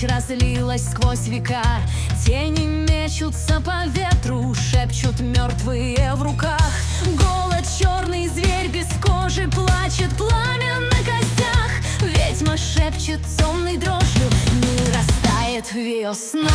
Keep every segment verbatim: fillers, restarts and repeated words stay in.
ночь разлилась сквозь века. Тени мечутся по ветру, шепчут мертвые в руках. Голод, черный зверь без кожи, плачет пламя на костях. Ведьма шепчет темной дрожью, мир растает в ее снах.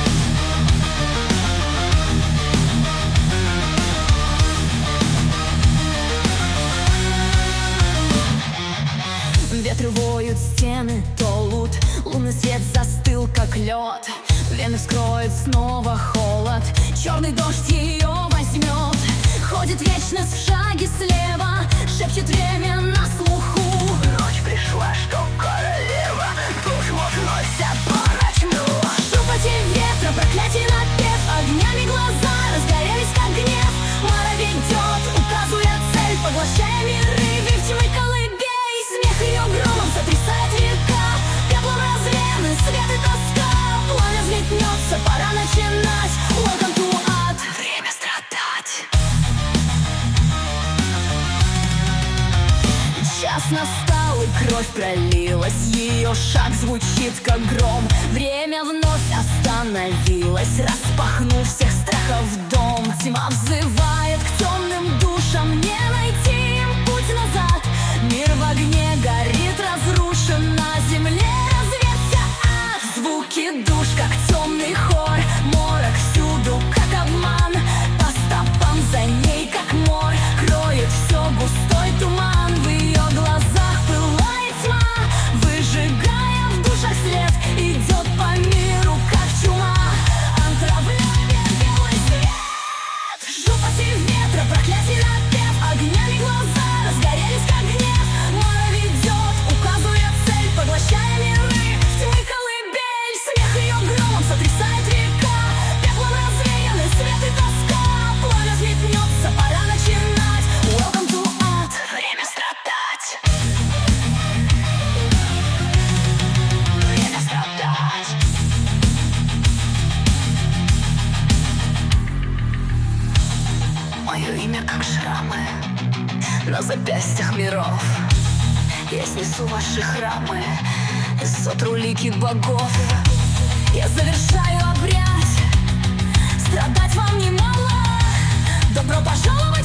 Ветры воют, стены толут, лунный свет застыл, как лед. Вены вскроет снова холод, черный дождь ее возьмет. Ходит вечность в шаге слева, шепчет время на слуху. Ночь пришла, что королева, душ уносят по ночну. Шепоте ветра, проклятий напев, огнями глаза разгорелись, как гнев. Мара ведет, указывая цель, поглощая миры, в тьмы колыбель. Смех ее громом сотрясает века, пеплом развеяны свет и тоска. Пламя взметнется, пора начинать. Welcome to ад, время страдать. Час настал и кровь пролилась, ее шаг звучит как гром. Время вновь остановилось, распахнув всех страхов в дом. Тьма взывает к темным душам, не найти им путь назад. Мир в огне горит, разрушен, на земле разверся ад. Звуки душ, как темный хор, морок всюду, как обман. По стопам за ней, как мор, кроет все густой туман. В ее глазах пылает тьма, выжигая в душах след. Идет по миру, как чума, отравляя белый свет. Шепоте ветра, проклятий напев, огнями глаза разгорелись, как гнев. Мара ведет, указывая цель, поглощая миры, в тьмы колыбель. Смех ее громом сотрясает века, пеплом развеяны свет и тоска. Пламя взметнется, пора начинать. Welcome to ад, время страдать. Время страдать. Мое имя как шрамы на запястьях миров. Я снесу ваши храмы, сотру лики богов. Я завершаю обряд, страдать вам немало. Добро пожаловать.